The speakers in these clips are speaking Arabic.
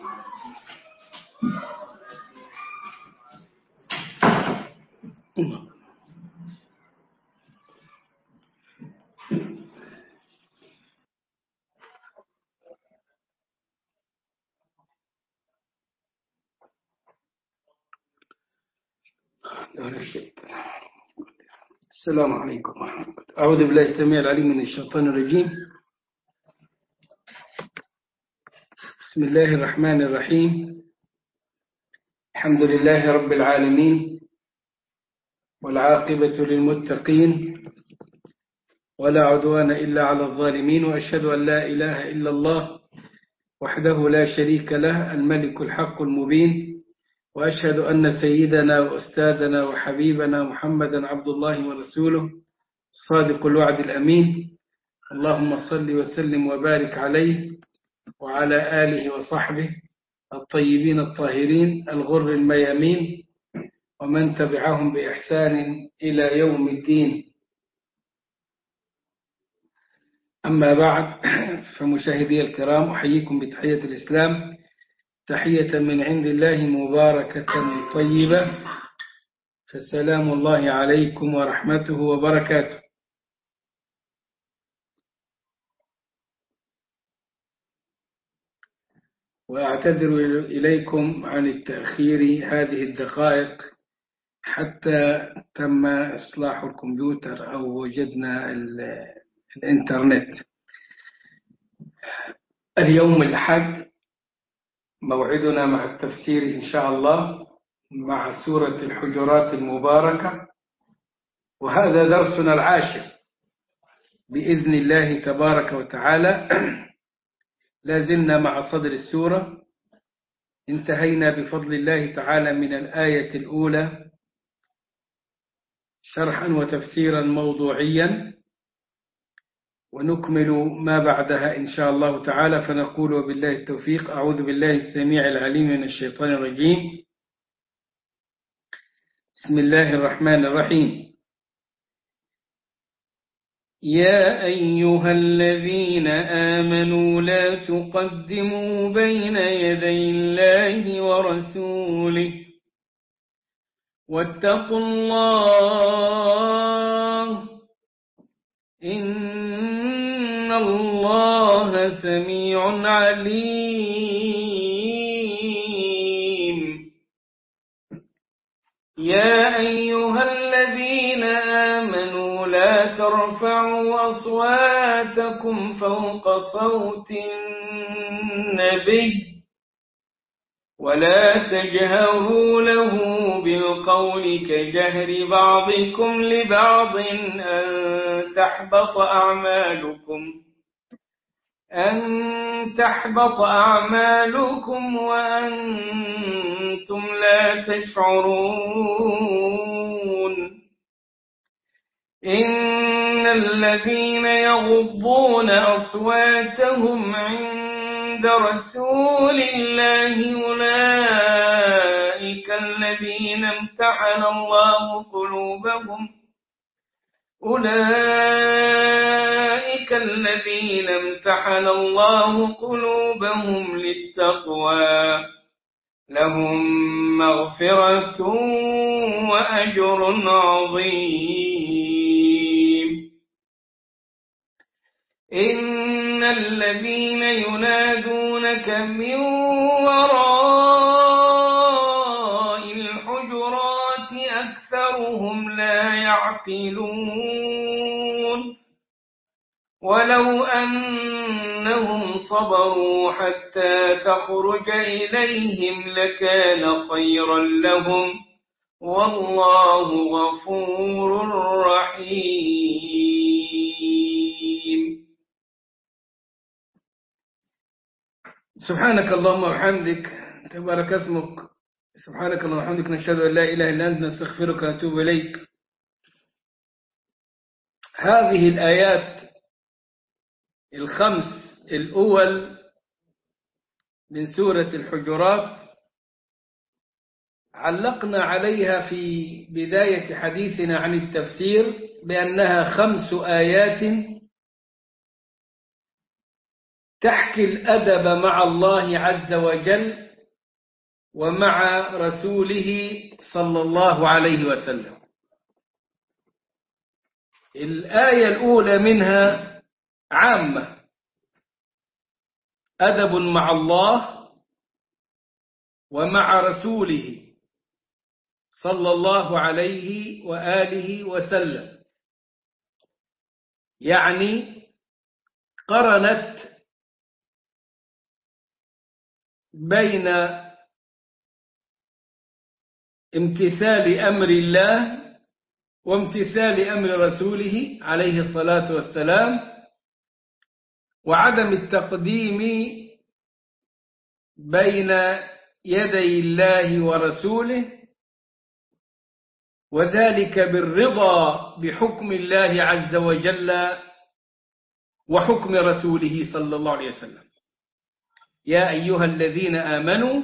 السلام عليكم ورحمة الله. أعوذ بالله السميع العليم من الشيطان الرجيم. بسم الله الرحمن الرحيم. الحمد لله رب العالمين، والعاقبة للمتقين، ولا عدوان إلا على الظالمين، وأشهد أن لا إله إلا الله وحده لا شريك له الملك الحق المبين، وأشهد أن سيدنا وأستاذنا وحبيبنا محمدا عبد الله ورسوله صادق الوعد الأمين. اللهم صل وسلم وبارك عليه وعلى آله وصحبه الطيبين الطاهرين الغر الميامين، ومن تبعهم بإحسان إلى يوم الدين. أما بعد، فمشاهدي الكرام، أحييكم بتحية الإسلام، تحية من عند الله مباركة طيبة، فسلام الله عليكم ورحمته وبركاته. وأعتذر إليكم عن التأخير هذه الدقائق حتى تم إصلاح الكمبيوتر أو وجدنا الإنترنت. اليوم الأحد موعدنا مع التفسير إن شاء الله مع سورة الحجرات المباركة، وهذا درسنا العاشر بإذن الله تبارك وتعالى. لازلنا مع صدر السورة، انتهينا بفضل الله تعالى من الآية الأولى شرحا وتفسيرا موضوعيا، ونكمل ما بعدها إن شاء الله تعالى. فنقول وبالله التوفيق. أعوذ بالله السميع العليم من الشيطان الرجيم. بسم الله الرحمن الرحيم. يا أيها الذين آمنوا لا تقدموا بين يدي الله ورسوله واتقوا الله إن الله سميع عليم. يا أيها الذين آمنوا لا ترفعوا أصواتكم فوق صوت النبي ولا تجهروا له بالقول كجهر بعضكم لبعض أن تحبط أعمالكم وأنتم لا تشعرون. إن الذين يغضون أصواتهم عند رسول الله أولئك الذين امتحن الله قلوبهم للتقوى لهم مغفرة وأجر عظيم. إن الذين ينادونك من وراء الحجرات أكثرهم لا يعقلون. ولو أنهم صبروا حتى تخرج إليهم لكان خيرا لهم والله غفور رحيم. سبحانك اللهم وبحمدك، تبارك اسمك. سبحانك اللهم وبحمدك، نشهد أن لا إله إلا أنت، نستغفرك ونتوب إليك. هذه الآيات الخمس الأول من سورة الحجرات علقنا عليها في بداية حديثنا عن التفسير بأنها 5 آيات تحكي الأدب مع الله عز وجل ومع رسوله صلى الله عليه وسلم. الآية الأولى منها عامة، أدب مع الله ومع رسوله صلى الله عليه وآله وسلم، يعني قرنت بين امتثال أمر الله وامتثال أمر رسوله عليه الصلاة والسلام، وعدم التقديم بين يدي الله ورسوله، وذلك بالرضا بحكم الله عز وجل وحكم رسوله صلى الله عليه وسلم. يا أيها الذين آمنوا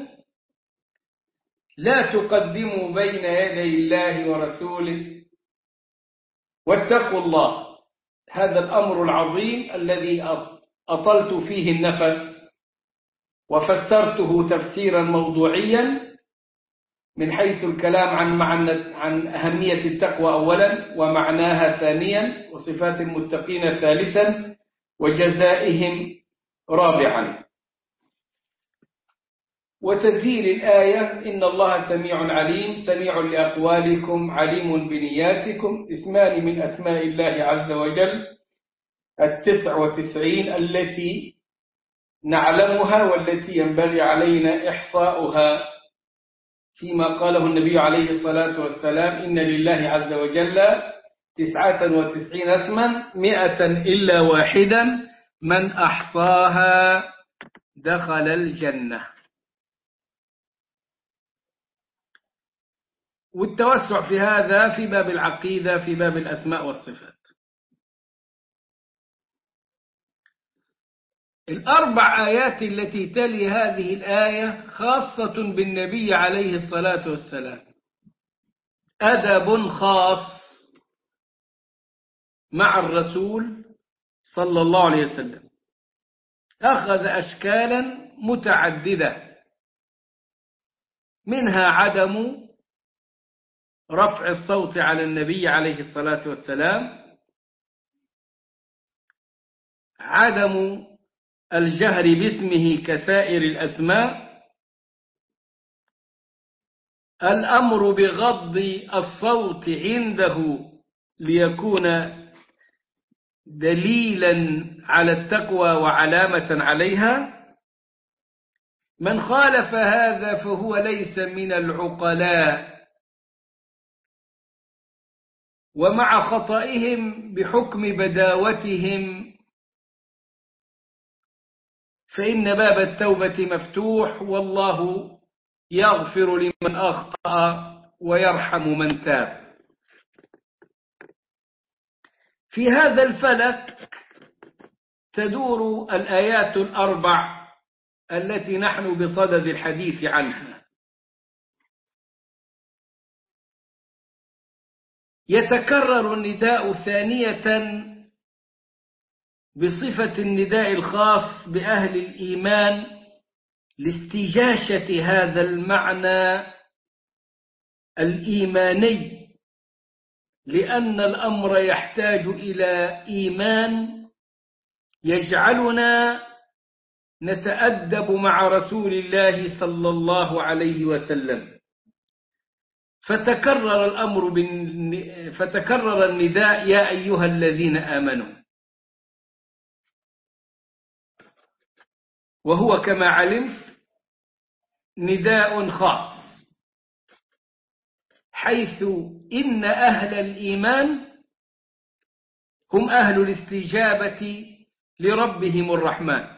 لا تقدموا بين يدي الله ورسوله واتقوا الله. هذا الأمر العظيم الذي أطلت فيه النفس وفسرته تفسيرا موضوعيا من حيث الكلام عن أهمية التقوى أولا ومعناها ثانيا وصفات المتقين ثالثا وجزائهم رابعا. وتذييل الآية إن الله سميع عليم، سميع لأقوالكم عليم بنياتكم، اسمان من أسماء الله عز وجل 99 التي نعلمها والتي ينبغي علينا إحصاؤها، فيما قاله النبي عليه الصلاة والسلام إن لله عز وجل 99 اسما 100 إلا واحدا من أحصاها دخل الجنة. والتوسع في هذا في باب العقيدة، في باب الأسماء والصفات. الأربع آيات التي تلي هذه الآية خاصة بالنبي عليه الصلاة والسلام، أدب خاص مع الرسول صلى الله عليه وسلم، أخذ أشكالا متعددة، منها عدم رفع الصوت على النبي عليه الصلاة والسلام، عدم الجهر باسمه كسائر الأسماء، الأمر بغض الصوت عنده ليكون دليلا على التقوى وعلامة عليها. من خالف هذا فهو ليس من العقلاء، ومع خطئهم بحكم بداوتهم فإن باب التوبة مفتوح، والله يغفر لمن أخطأ ويرحم من تاب. في هذا الفلك تدور الآيات الأربع التي نحن بصدد الحديث عنها. يتكرر النداء ثانية بصفة النداء الخاص بأهل الإيمان لاستجاشة هذا المعنى الإيماني، لأن الأمر يحتاج إلى إيمان يجعلنا نتأدب مع رسول الله صلى الله عليه وسلم. فتكرر النداء يا أيها الذين آمنوا، وهو كما علمت نداء خاص، حيث إن أهل الإيمان هم أهل الاستجابة لربهم الرحمن.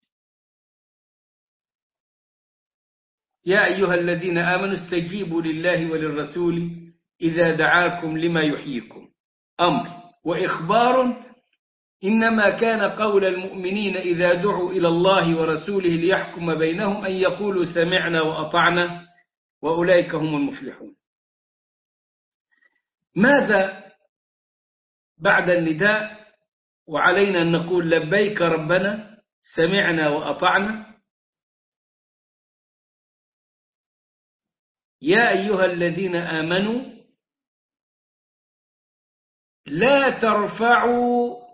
يا أيها الذين آمنوا استجيبوا لله وللرسول إذا دعاكم لما يحييكم، أمر وإخبار. إنما كان قول المؤمنين إذا دعوا إلى الله ورسوله ليحكم بينهم أن يقولوا سمعنا وأطعنا وأولئك هم المفلحون. ماذا بعد النداء؟ وعلينا أن نقول لبيك ربنا سمعنا وأطعنا. يا أيها الذين آمنوا لا ترفعوا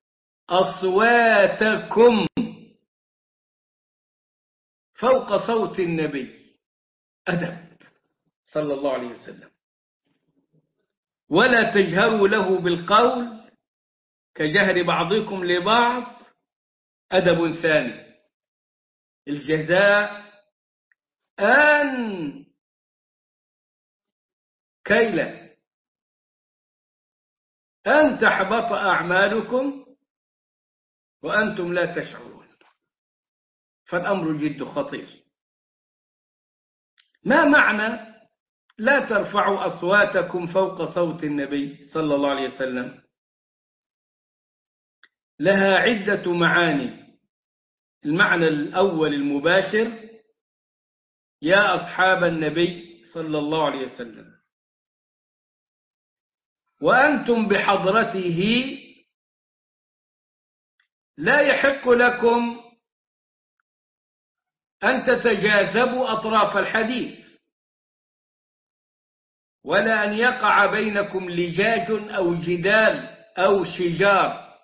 أصواتكم فوق صوت النبي، أدب صلى الله عليه وسلم، ولا تجهروا له بالقول كجهر بعضكم لبعض، أدب ثاني. الجزاء أن كيلا أن تحبط أعمالكم وأنتم لا تشعرون، فالأمر جد خطير. ما معنى لا ترفعوا أصواتكم فوق صوت النبي صلى الله عليه وسلم؟ لها عدة معاني. المعنى الأول المباشر: يا أصحاب النبي صلى الله عليه وسلم وأنتم بحضرته لا يحق لكم أن تتجاذبوا أطراف الحديث، ولا أن يقع بينكم لجاج أو جدال أو شجار،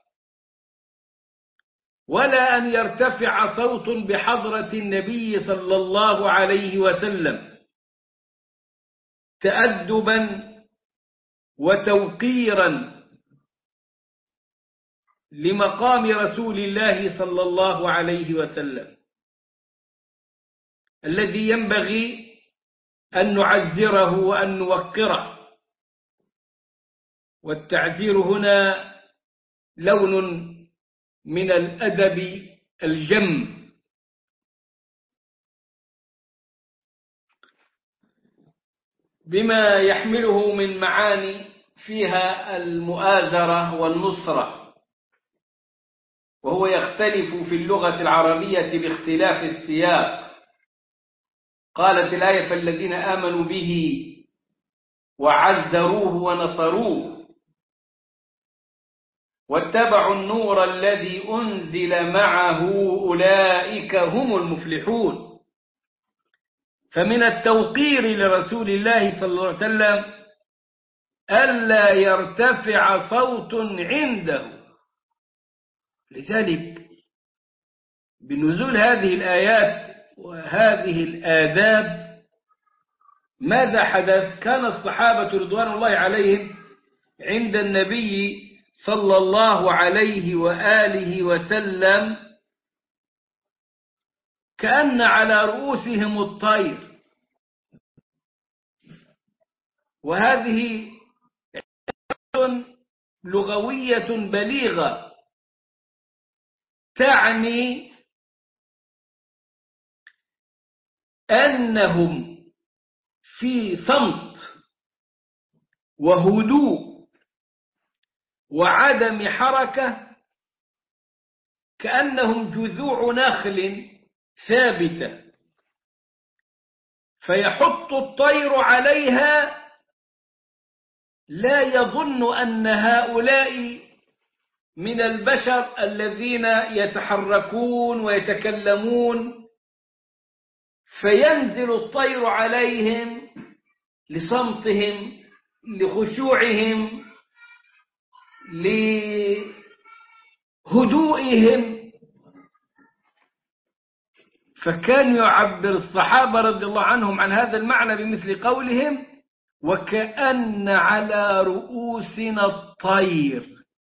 ولا أن يرتفع صوت بحضرة النبي صلى الله عليه وسلم تأدبا وتوقيرا لمقام رسول الله صلى الله عليه وسلم الذي ينبغي أن نعزره وأن نوقره. والتعزير هنا لون من الأدب الجم. بما يحمله من معاني فيها المؤازرة والنصرة، وهو يختلف في اللغة العربية باختلاف السياق. قالت الآية: فالذين آمنوا به وعزروه ونصروه واتبعوا النور الذي أنزل معه أولئك هم المفلحون. فمن التوقير لرسول الله صلى الله عليه وسلم ألا يرتفع صوت عنده. لذلك بنزول هذه الآيات وهذه الآداب ماذا حدث؟ كان الصحابة رضوان الله عليهم عند النبي صلى الله عليه وآله وسلم كأن على رؤوسهم الطير. وهذه لغوية بليغة تعني أنهم في صمت وهدوء وعدم حركة، كأنهم جذوع نخل ثابتة فيحط الطير عليها، لا يظن أن هؤلاء من البشر الذين يتحركون ويتكلمون، فينزل الطير عليهم لصمتهم لخشوعهم لهدوئهم. فكان يعبر الصحابة رضي الله عنهم عن هذا المعنى بمثل قولهم: وكأن على رؤوسنا الطير.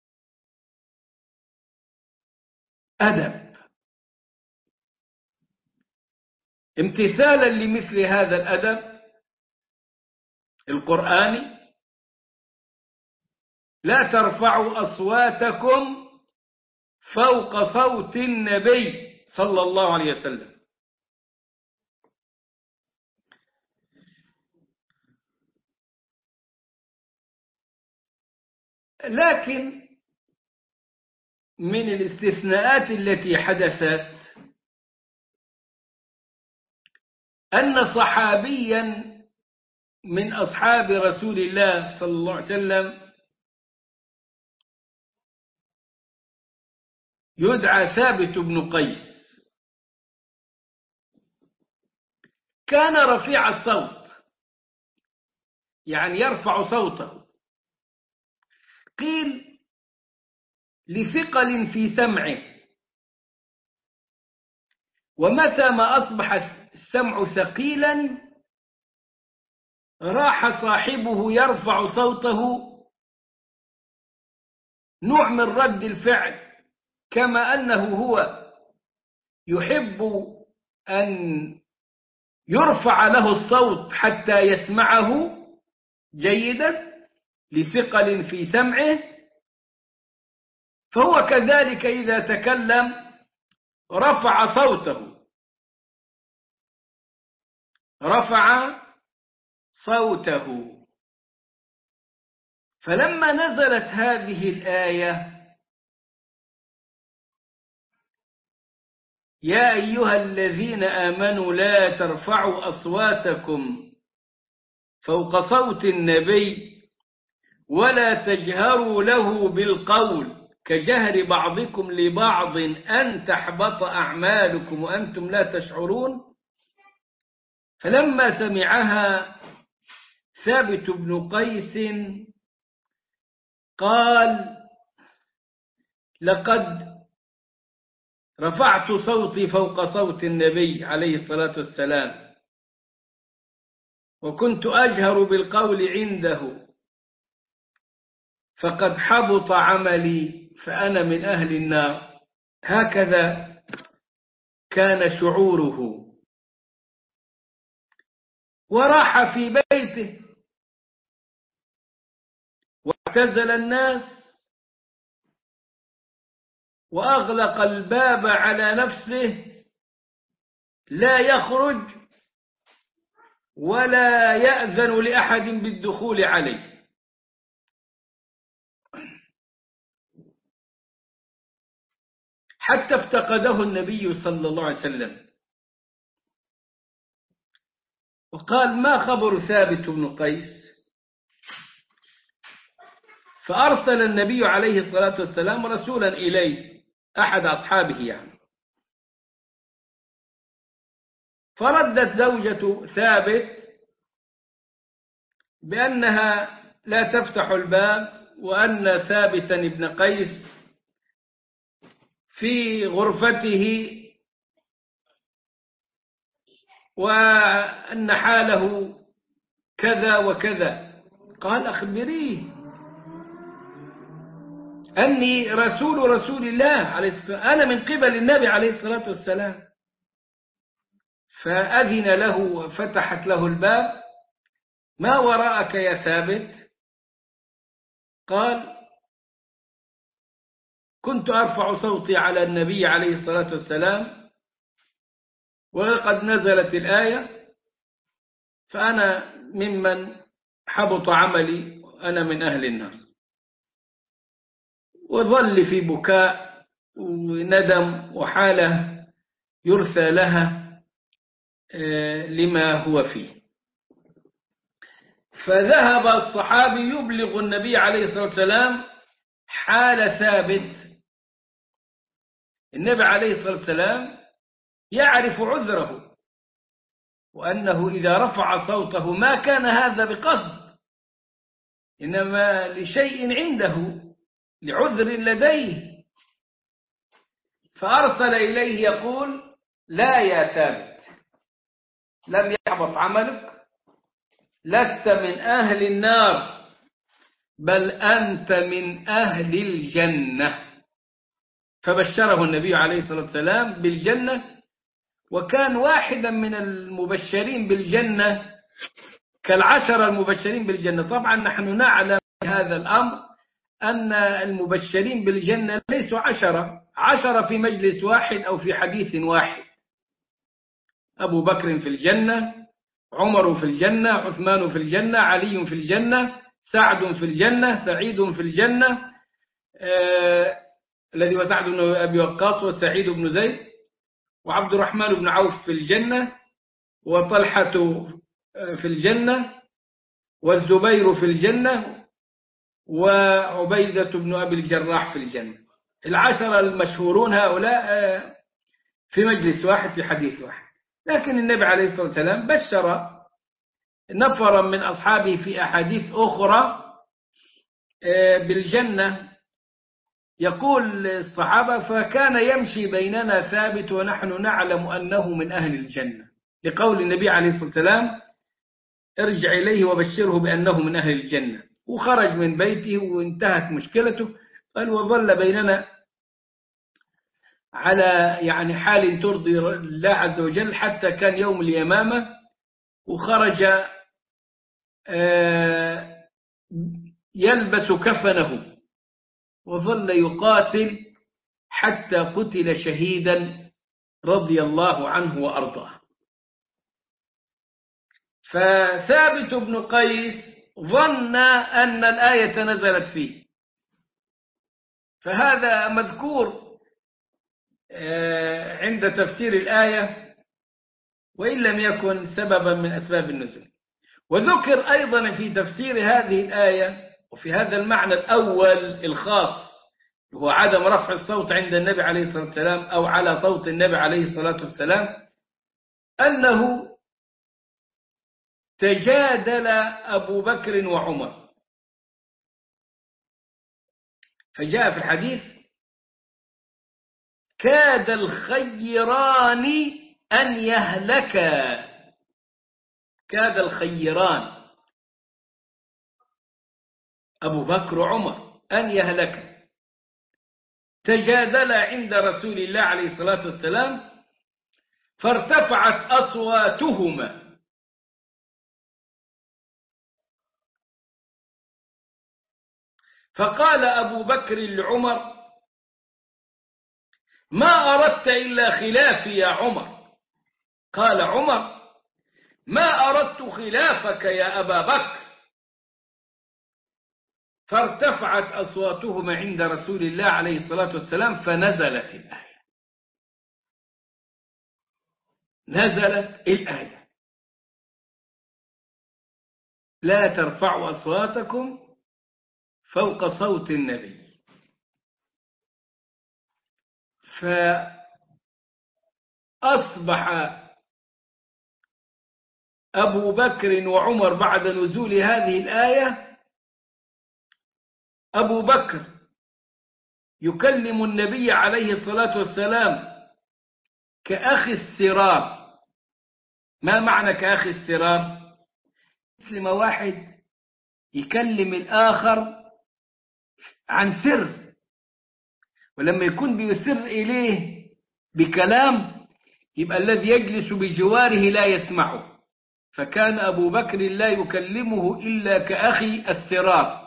أدب. امتثالا لمثل هذا الأدب القرآني: لا ترفعوا أصواتكم فوق صوت النبي صلى الله عليه وسلم. لكن من الاستثناءات التي حدثت أن صحابيا من أصحاب رسول الله صلى الله عليه وسلم يدعى ثابت بن قيس، كان رفيع الصوت، يعني يرفع صوته، قيل لثقل في سمعه، ومتى ما أصبح السمع ثقيلا راح صاحبه يرفع صوته، نوع من رد الفعل، كما أنه هو يحب أن يرفع له الصوت حتى يسمعه جيدا لثقل في سمعه، فهو كذلك إذا تكلم رفع صوته، رفع صوته. فلما نزلت هذه الآية: يا أيها الذين آمنوا لا ترفعوا أصواتكم فوق صوت النبي ولا تجهروا له بالقول كجهر بعضكم لبعض أن تحبط أعمالكم وأنتم لا تشعرون، فلما سمعها ثابت بن قيس قال: لقد رفعت صوتي فوق صوت النبي عليه الصلاة والسلام، وكنت أجهر بالقول عنده، فقد حبط عملي فأنا من أهل النار. هكذا كان شعوره، وراح في بيته واعتزل الناس وأغلق الباب على نفسه، لا يخرج ولا يأذن لأحد بالدخول عليه. حتى افتقده النبي صلى الله عليه وسلم وقال: ما خبر ثابت بن قيس؟ فأرسل النبي عليه الصلاة والسلام رسولا إليه، أحد أصحابه يعني، فردت زوجة ثابت بأنها لا تفتح الباب، وأن ثابتا بن قيس في غرفته، وأن حاله كذا وكذا. قال: أخبريه أني رسول الله عليه الصلاة والسلام، أنا من قبل النبي عليه الصلاة والسلام. فأذن له وفتحت له الباب: ما وراءك يا ثابت؟ قال: كنت أرفع صوتي على النبي عليه الصلاة والسلام وقد نزلت الآية، فأنا ممن حبط عملي وأنا من أهل النار. وظل في بكاء وندم وحالة يرثى لها لما هو فيه. فذهب الصحابي يبلغ النبي عليه الصلاة والسلام حال ثابت. النبي عليه الصلاة والسلام يعرف عذره، وأنه إذا رفع صوته ما كان هذا بقصد، إنما لشيء عنده، لعذر لديه. فأرسل إليه يقول: لا يا ثابت، لم يحبط عملك، لست من أهل النار، بل أنت من أهل الجنة. فبشره النبي عليه الصلاة والسلام بالجنة، وكان واحدا من المبشرين بالجنة كالعشرة المبشرين بالجنة. طبعا نحن نعلم هذا الأمر، أن المبشرين بالجنة ليسوا عشرة في مجلس واحد أو في حديث واحد. أبو بكر في الجنة، عمر في الجنة، عثمان في الجنة، علي في الجنة، سعد في الجنة، سعيد في الجنة، الذي هو سعد بن أبي وقاص، وسعيد بن زيد، وعبد الرحمن بن عوف في الجنة، وطلحة في الجنة، والزبير في الجنة، وعبيدة بن أبي الجراح في الجنة. العشرة المشهورون هؤلاء في مجلس واحد في حديث واحد. لكن النبي عليه الصلاة والسلام بشر نفرا من أصحابه في أحاديث أخرى بالجنة. يقول الصحابة: فكان يمشي بيننا ثابت ونحن نعلم أنه من أهل الجنة، لقول النبي عليه الصلاة والسلام: ارجع إليه وبشره بأنه من أهل الجنة. وخرج من بيته وانتهت مشكلته. قال: وظل بيننا على يعني حال ترضي الله عز وجل حتى كان يوم اليمامة، وخرج يلبس كفنه وظل يقاتل حتى قتل شهيدا رضي الله عنه وأرضاه. فثابت بن قيس ظن أن الآية نزلت فيه، فهذا مذكور عند تفسير الآية وإن لم يكن سببا من أسباب النزول. وذكر أيضا في تفسير هذه الآية وفي هذا المعنى الأول الخاص، هو عدم رفع الصوت عند النبي عليه الصلاة والسلام أو على صوت النبي عليه الصلاة والسلام، أنه تجادل أبو بكر وعمر. فجاء في الحديث: كاد الخيران أن يهلكا. كاد الخيران أبو بكر وعمر أن يهلكا، تجادلا عند رسول الله عليه الصلاة والسلام، فارتفعت أصواتهما. فقال أبو بكر لعمر: ما أردت إلا خلافي يا عمر. قال عمر: ما أردت خلافك يا أبا بكر. فارتفعت أصواتهما عند رسول الله عليه الصلاة والسلام، فنزلت الآية. نزلت الآية: لا ترفعوا أصواتكم فوق صوت النبي. فأصبح أبو بكر وعمر بعد نزول هذه الآية، أبو بكر يكلم النبي عليه الصلاة والسلام كأخي السرار. ما معنى كأخي السرار؟ مثل ما واحد يكلم الآخر عن سر، ولما يكون بيسر إليه بكلام يبقى الذي يجلس بجواره لا يسمعه. فكان أبو بكر لا يكلمه إلا كأخي السرار،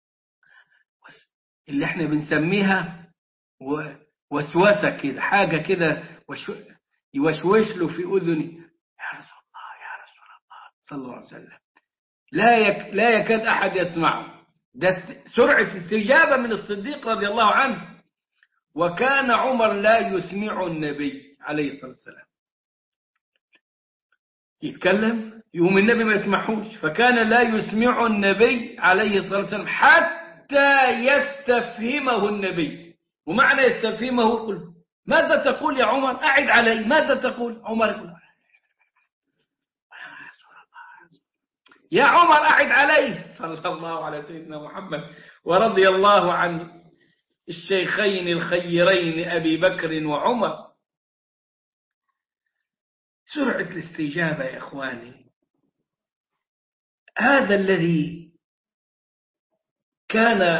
اللي احنا بنسميها وسوسة كده، حاجة كده يوشوش له في أذني: يا رسول الله يا رسول الله صلى الله عليه وسلم. لا يكاد أحد يسمعه. ده سرعة استجابة من الصديق رضي الله عنه. وكان عمر لا يسمع النبي عليه الصلاة والسلام، يتكلم يوم النبي ما يسمعوش، فكان لا يسمع النبي عليه الصلاة والسلام حتى يستفهمه النبي. ومعنى يستفهمه يقول: ماذا تقول يا عمر؟ أعد علي، ماذا تقول؟ عمر يقول: يا عمر أعد علي. صلى الله على سيدنا محمد. ورضي الله عن الشيخين الخيرين أبي بكر وعمر. سرعة الاستجابة يا إخواني، هذا الذي كان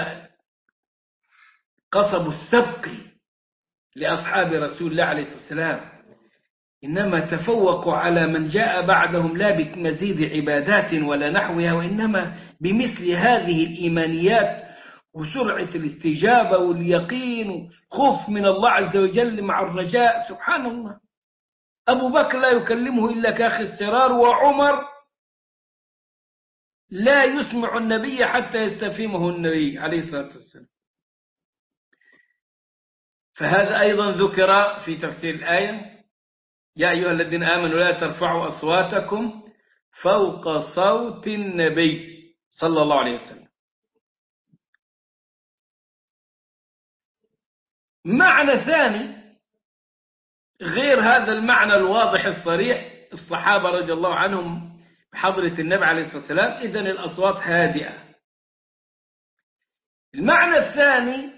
قصب السبق لأصحاب رسول الله عليه الصلاة والسلام. إنما تفوقوا على من جاء بعدهم لا بمزيد عبادات ولا نحوها، وإنما بمثل هذه الإيمانيات وسرعة الاستجابة واليقين، خوف من الله عز وجل مع الرجاء. سبحان الله. أبو بكر لا يكلمه إلا كأخي السرار، وعمر لا يسمع النبي حتى يستفهمه النبي عليه الصلاة والسلام. فهذا أيضا ذكر في تفسير الآية: يا أيها الذين آمنوا لا ترفعوا أصواتكم فوق صوت النبي صلى الله عليه وسلم. معنى ثاني غير هذا المعنى الواضح الصريح، الصحابة رضي الله عنهم بحضرة النبي عليه الصلاة والسلام، إذن الأصوات هادئة. المعنى الثاني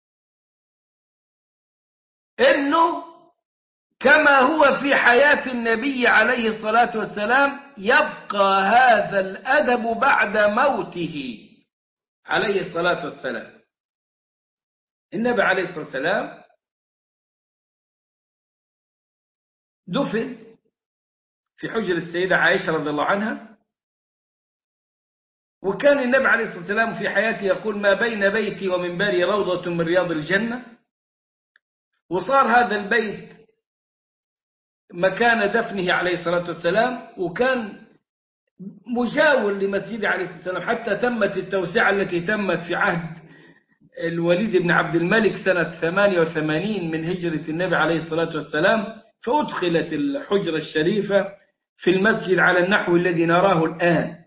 أنه كما هو في حياة النبي عليه الصلاة والسلام يبقى هذا الأدب بعد موته عليه الصلاة والسلام. النبي عليه الصلاة والسلام دفن في حجر السيدة عائشة رضي الله عنها، وكان النبي عليه الصلاة والسلام في حياته يقول: ما بين بيتي ومنبري روضة من رياض الجنة. وصار هذا البيت مكان دفنه عليه الصلاة والسلام، وكان مجاور لمسجد عليه الصلاة والسلام، حتى تمت التوسعة التي تمت في عهد الوليد بن عبد الملك سنة 88 من هجرة النبي عليه الصلاة والسلام، فأدخلت الحجرة الشريفة في المسجد على النحو الذي نراه الآن.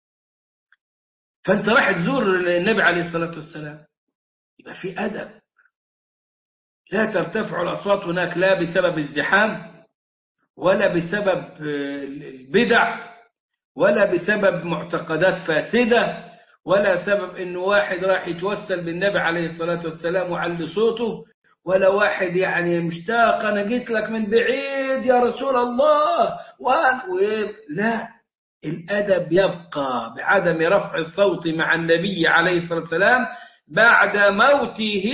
فأنت راح تزور النبي عليه الصلاة والسلام، يبقى في أدب، لا ترتفع الأصوات هناك، لا بسبب الزحام ولا بسبب البدع ولا بسبب معتقدات فاسدة ولا سبب إنه واحد راح يتوسل بالنبي عليه الصلاة والسلام وعلي صوته، ولا واحد يعني مشتاق أنا جيت لك من بعيد يا رسول الله لا، الأدب يبقى بعدم رفع الصوت مع النبي عليه الصلاة والسلام بعد موته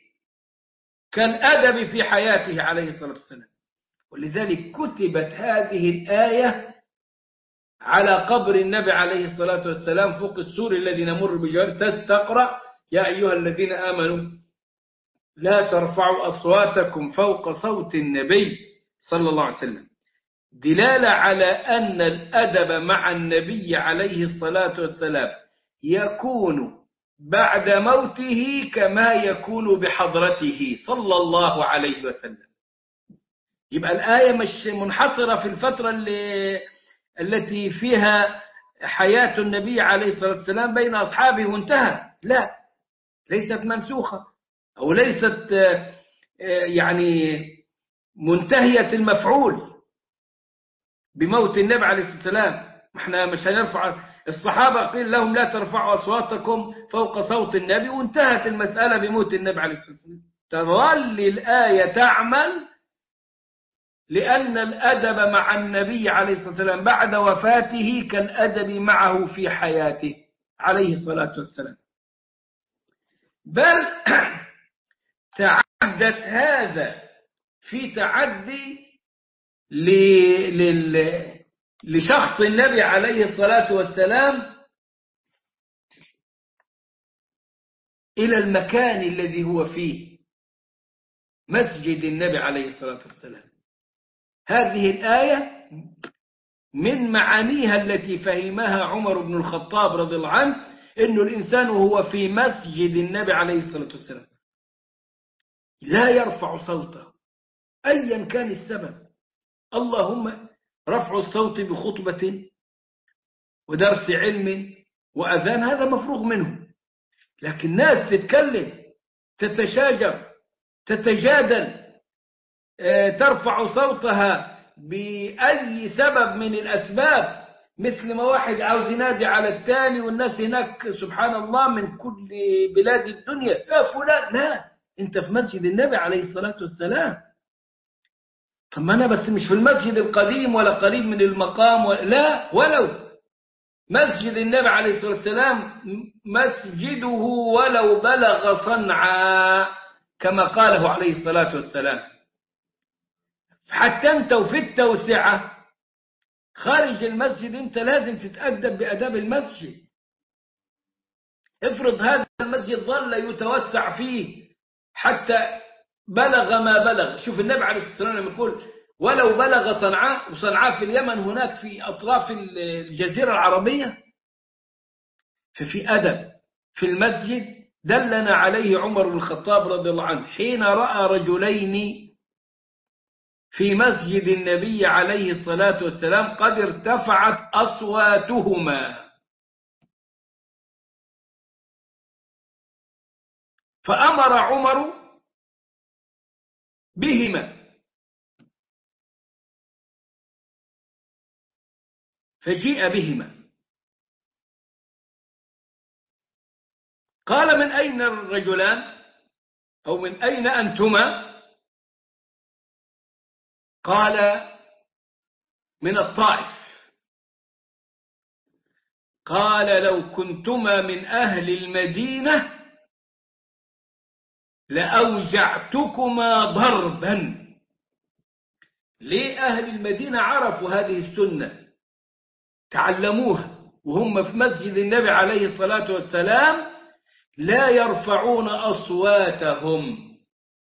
كالأدب في حياته عليه الصلاة والسلام. ولذلك كتبت هذه الآية على قبر النبي عليه الصلاة والسلام فوق السور الذي نمر بجوار تستقرأ: يا أيها الذين آمنوا لا ترفعوا أصواتكم فوق صوت النبي صلى الله عليه وسلم، دلالة على أن الأدب مع النبي عليه الصلاة والسلام يكون بعد موته كما يكون بحضرته صلى الله عليه وسلم. يبقى الآية مش منحصرة في الفترة التي فيها حياة النبي عليه الصلاة والسلام بين أصحابه وانتهى، لا، ليست منسوخة أو ليست يعني منتهية المفعول بموت النبي عليه الصلاة والسلام. احنا مش هنرفع، الصحابة قيل لهم لا ترفعوا أصواتكم فوق صوت النبي وانتهت المسألة بموت النبي عليه الصلاة والسلام. تظل الآية تعمل لأن الأدب مع النبي عليه الصلاة والسلام بعد وفاته كالأدب معه في حياته عليه الصلاة والسلام. بل تعدت هذا في تعدي لشخص النبي عليه الصلاة والسلام إلى المكان الذي هو فيه، مسجد النبي عليه الصلاة والسلام. هذه الآية من معانيها التي فهمها عمر بن الخطاب رضي الله عنه إن الإنسان وهو في مسجد النبي عليه الصلاة والسلام لا يرفع صوته أيا كان السبب، اللهم رفع الصوت بخطبة ودرس علم وأذان هذا مفروغ منه، لكن ناس تتكلم تتشاجر تتجادل ترفع صوتها بأي سبب من الأسباب، مثل ما واحد عاوز ينادي على الثاني والناس هناك سبحان الله من كل بلاد الدنيا يا فلان، لا، انت في مسجد النبي عليه الصلاة والسلام. طب ما أنا بس مش في المسجد القديم ولا قريب من المقام لا، ولو مسجد النبي عليه الصلاة والسلام مسجده ولو بلغ صنعاء كما قاله عليه الصلاة والسلام. حتى أنت وفي التوسعة خارج المسجد أنت لازم تتأدب بأداب المسجد. افرض هذا المسجد ظل يتوسع فيه حتى بلغ ما بلغ، شوف النبي عليه الصلاة والسلام يقول ولو بلغ صنعاء، وصنعاء في اليمن هناك في أطراف الجزيرة العربية، ففي أدب في المسجد دلنا عليه عمر بن الخطاب رضي الله عنه حين رأى رجلين في مسجد النبي عليه الصلاة والسلام قد ارتفعت أصواتهما، فأمر عمر بهما، فجيء بهما. قال: من أين الرجلان أو من أين أنتما؟ قال: من الطائف. قال: لو كنتما من أهل المدينة لأوجعتكما ضربا. ليه أهل المدينة عرفوا هذه السنة، تعلموها وهم في مسجد النبي عليه الصلاة والسلام لا يرفعون أصواتهم.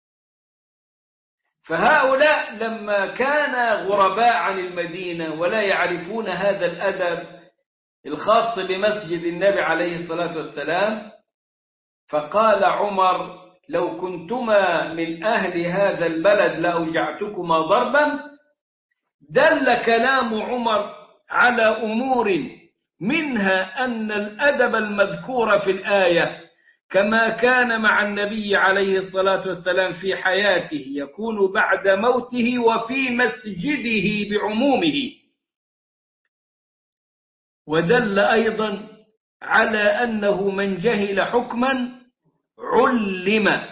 فهؤلاء لما كان غرباء عن المدينة ولا يعرفون هذا الأدب الخاص بمسجد النبي عليه الصلاة والسلام، فقال عمر: لو كنتما من أهل هذا البلد لأوجعتكما ضربا. دل كلام عمر على أمور، منها أن الأدب المذكور في الآية كما كان مع النبي عليه الصلاة والسلام في حياته يكون بعد موته وفي مسجده بعمومه. ودل أيضا على أنه من جهل حكما علم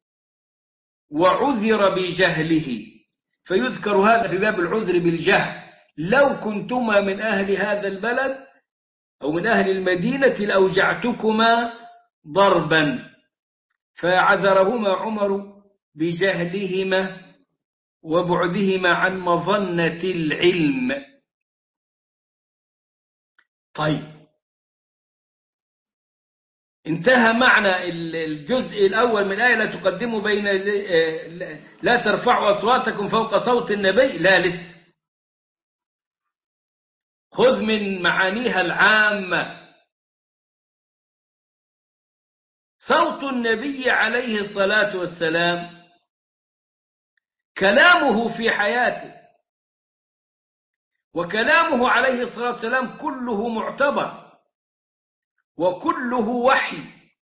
وعذر بجهله، فيذكر هذا في باب العذر بالجهل. لو كنتما من أهل هذا البلد أو من أهل المدينة لأوجعتكما ضربا، فعذرهما عمر بجهلهما وبعدهما عن مظنة العلم. طيب، انتهى معنى الجزء الأول من الآية: لا تقدموا بين لا ترفعوا أصواتكم فوق صوت النبي. لا، لسه. خذ من معانيها العامة. صوت النبي عليه الصلاة والسلام كلامه في حياته، وكلامه عليه الصلاة والسلام كله معتبر وكله وحي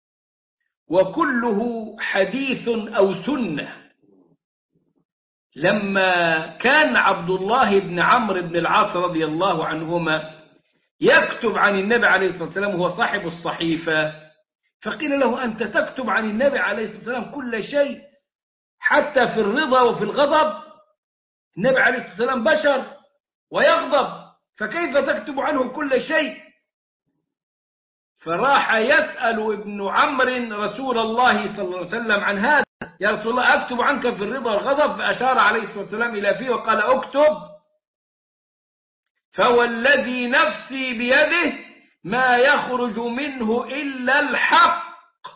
وكله حديث أو سنة. لما كان عبد الله بن عمرو بن العاص رضي الله عنهما يكتب عن النبي عليه الصلاة والسلام وهو صاحب الصحيفة، فقيل له: أنت تكتب عن النبي عليه الصلاة والسلام كل شيء حتى في الرضا وفي الغضب؟ النبي عليه الصلاة والسلام بشر ويغضب، فكيف تكتب عنه كل شيء؟ فراح يسأل ابن عمرو رسول الله صلى الله عليه وسلم عن هذا: يا رسول الله، أكتب عنك في الرضا والغضب؟ فأشار عليه الصلاة والسلام إلى فيه وقال: اكتب، فوالذي نفسي بيده ما يخرج منه إلا الحق.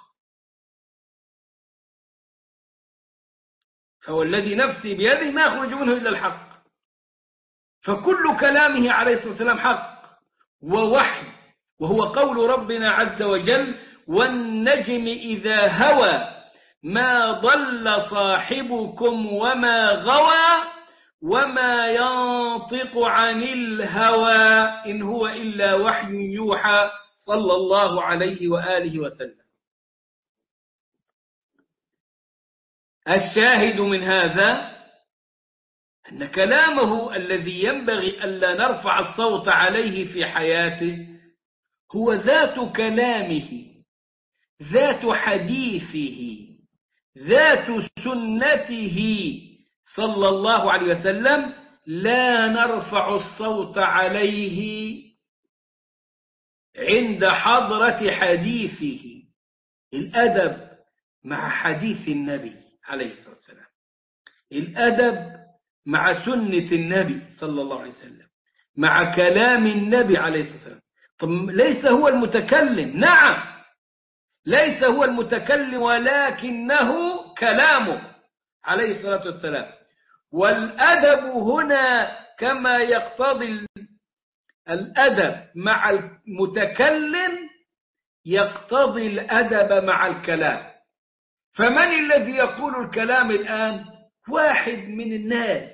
فوالذي نفسي بيده ما يخرج منه إلا الحق. فكل كلامه عليه الصلاة والسلام حق ووحي، وهو قول ربنا عز وجل: والنجم إذا هوى ما ضل صاحبكم وما غوى وما ينطق عن الهوى إن هو إلا وحي يوحى، صلى الله عليه وآله وسلم. الشاهد من هذا أن كلامه الذي ينبغي ألا نرفع الصوت عليه في حياته هو ذات كلامه، ذات حديثه، ذات سنته صلى الله عليه وسلم. لا نرفع الصوت عليه عند حضرة حديثه. الأدب مع حديث النبي عليه الصلاة والسلام، الأدب مع سنة النبي صلى الله عليه وسلم، مع كلام النبي عليه الصلاة والسلام. طب ليس هو المتكلم، نعم ليس هو المتكلم، ولكنه كلامه عليه الصلاة والسلام. والأدب هنا كما يقتضي الأدب مع المتكلم يقتضي الأدب مع الكلام. فمن الذي يقول الكلام الآن؟ واحد من الناس،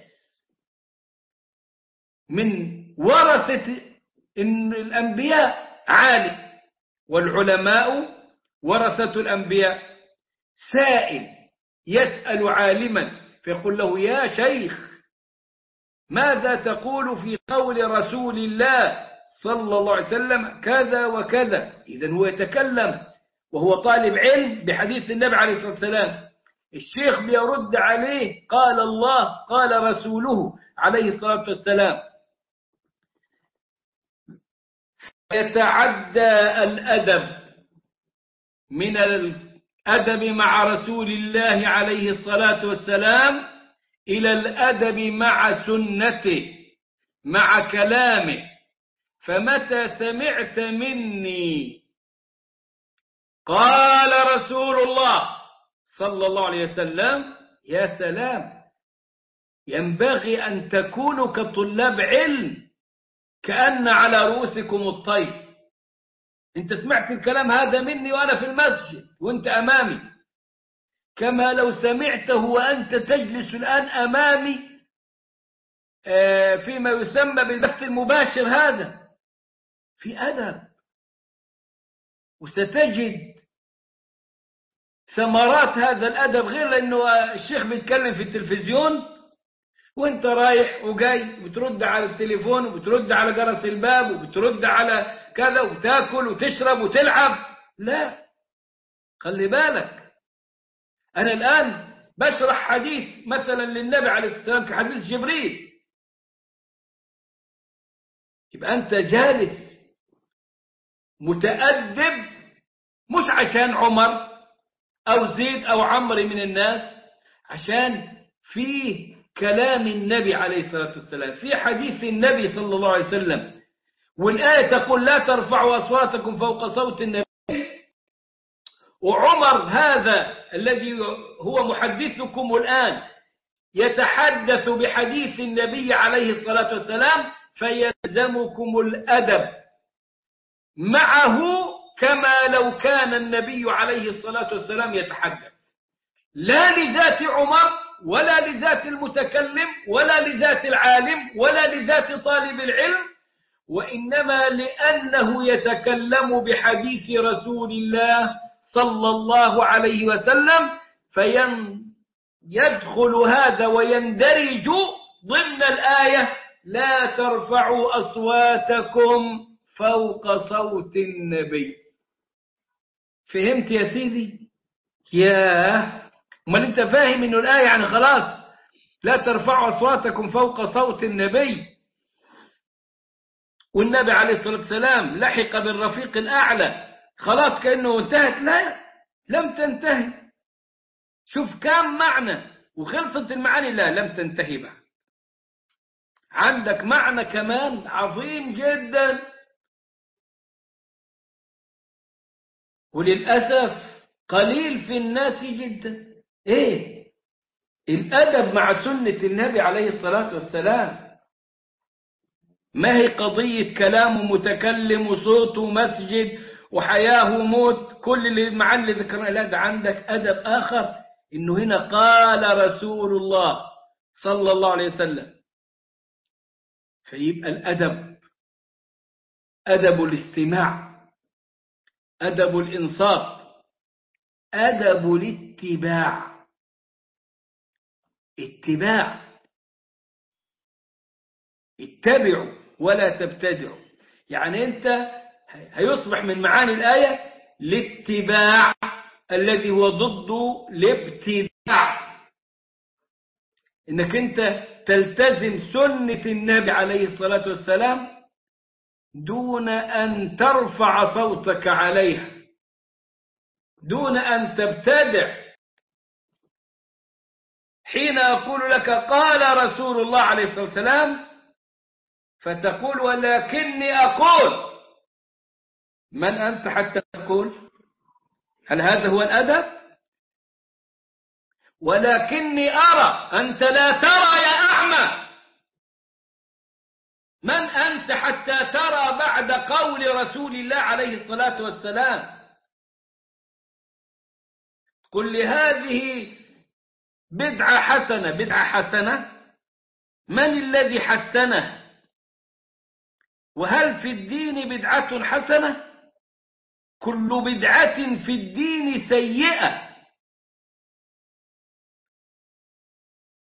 من ورثة الأنبياء، عالم، والعلماء ورثة الأنبياء. سائل يسأل عالما فيقول له: يا شيخ، ماذا تقول في قول رسول الله صلى الله عليه وسلم كذا وكذا؟ إذن هو يتكلم وهو طالب علم بحديث النبي عليه الصلاة والسلام، الشيخ بيرد عليه: قال الله قال رسوله عليه الصلاة والسلام. يتعدى الأدب من الأدب مع رسول الله عليه الصلاة والسلام إلى الأدب مع سنته، مع كلامه. فمتى سمعت مني قال رسول الله صلى الله عليه وسلم، يا سلام، ينبغي أن تكونوا كطلاب علم، كأن على رؤوسكم الطير. انت سمعت الكلام هذا مني وأنا في المسجد وانت أمامي، كما لو سمعته وأنت تجلس الآن أمامي فيما يسمى بالبث المباشر. هذا في أدب، وستجد ثمرات هذا الأدب، غير لأنه الشيخ بيتكلم في التلفزيون وانت رايح وجاي بترد على التليفون وبترد على جرس الباب وبترد على كذا وتاكل وتشرب وتلعب. لا، خلي بالك، أنا الآن بشرح حديث مثلا للنبي عليه الصلاة والسلام كحديث جبريل، يبقى أنت جالس متأدب، مش عشان عمر أو زيد أو عمرو من الناس، عشان فيه كلام النبي عليه الصلاة والسلام، في حديث النبي صلى الله عليه وسلم. والآية تقول: لا ترفعوا أصواتكم فوق صوت النبي. وعمر هذا الذي هو محدثكم الآن يتحدث بحديث النبي عليه الصلاة والسلام، فيلزمكم الأدب معه كما لو كان النبي عليه الصلاة والسلام يتحدث، لا لذات عمر ولا لذات المتكلم ولا لذات العالم ولا لذات طالب العلم، وإنما لأنه يتكلم بحديث رسول الله صلى الله عليه وسلم، فيدخل هذا ويندرج ضمن الآية: لا ترفعوا أصواتكم فوق صوت النبي. فهمت يا سيدي؟ ياه، امال انت فاهم انه الآية يعني خلاص لا ترفعوا أصواتكم فوق صوت النبي والنبي عليه الصلاة والسلام لحق بالرفيق الأعلى، خلاص كأنه انتهت؟ لا، لم تنتهي. شوف كم معنى وخلصت المعاني. لا، لم تنتهي بعد، عندك معنى كمان عظيم جدا. وللأسف قليل في الناس جدا ايه الأدب مع سنة النبي عليه الصلاة والسلام. ما هي قضية كلام متكلم وصوت ومسجد وحياة وموت، كل اللي معاه اللي ذكرنا. لا، ده عندك أدب آخر، إنه هنا قال رسول الله صلى الله عليه وسلم. فيبقى الأدب أدب الاستماع، أدب الإنصات، أدب الاتباع. اتبعوا ولا تبتدعوا. يعني أنت هيصبح من معاني الآية الاتباع الذي هو ضد الابتداع، إنك أنت تلتزم سنة النبي عليه الصلاة والسلام دون أن ترفع صوتك عليها، دون أن تبتدع. حين أقول لك قال رسول الله عليه الصلاة والسلام فتقول ولكني أقول، من أنت حتى تقول؟ هل هذا هو الأدب؟ ولكني أرى، أنت لا ترى يا أعمى. من أنت حتى ترى بعد قول رسول الله عليه الصلاة والسلام؟ كل هذه بدعة حسنة. بدعة حسنة، من الذي حسنه؟ وهل في الدين بدعة حسنة؟ كل بدعة في الدين سيئة.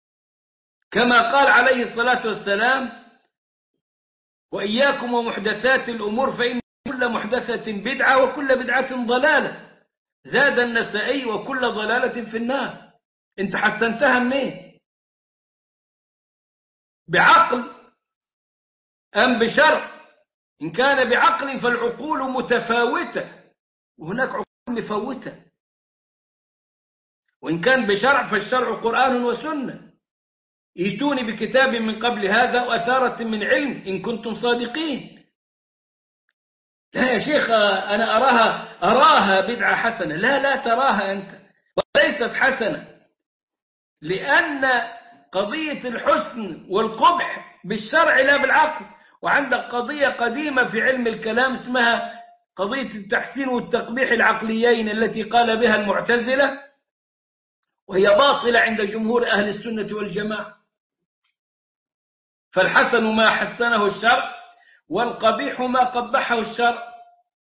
كما قال عليه الصلاة والسلام: وإياكم ومحدثات الأمور فإن كل محدثة بدعة وكل بدعة ضلالة. زاد النسائي: وكل ضلالة في النار. انت حسنتها منين؟ بعقل أم بشرع؟ إن كان بعقل فالعقول متفاوتة وهناك عقول مفوتة، وإن كان بشرع فالشرع قرآن وسنة. ائتوني بكتاب من قبل هذا وأثارة من علم إن كنتم صادقين. لا يا شيخ أنا أراها بدعة حسنة. لا تراها أنت، وليست حسنة، لأن قضية الحسن والقبح بالشرع لا بالعقل. وعندك قضية قديمة في علم الكلام اسمها قضية التحسين والتقبيح العقليين التي قال بها المعتزلة، وهي باطلة عند جمهور أهل السنة والجماعة. فالحسن ما حسنه الشرع، والقبيح ما قبحه الشرع.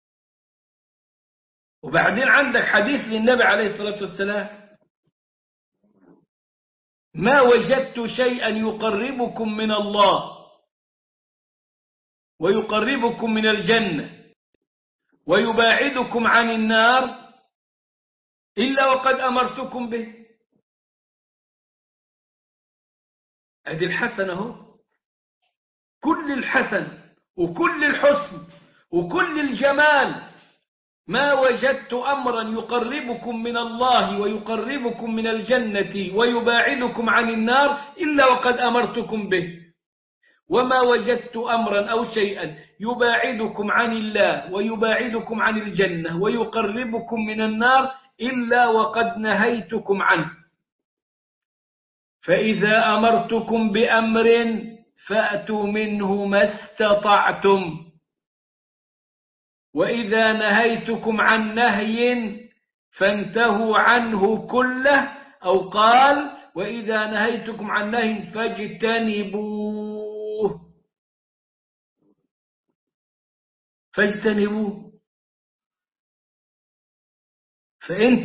وبعدين عندك حديث للنبي عليه الصلاة والسلام: ما وجدت شيئا يقربكم من الله ويقربكم من الجنة ويباعدكم عن النار إلا وقد أمرتكم به. هذه الحسنة هو كل الحسن وكل الحسن وكل الجمال. ما وجدت أمرا يقربكم من الله ويقربكم من الجنة ويباعدكم عن النار إلا وقد أمرتكم به. وما وجدت أمرا أو شيئا يباعدكم عن الله ويباعدكم عن الجنة ويقربكم من النار إلا وقد نهيتكم عنه. فإذا أمرتكم بأمر فأتوا منه ما استطعتم، وإذا نهيتكم عن نهي فانتهوا عنه كله، أو قال: وإذا نهيتكم عن نهي فاجتنبوه. فأنت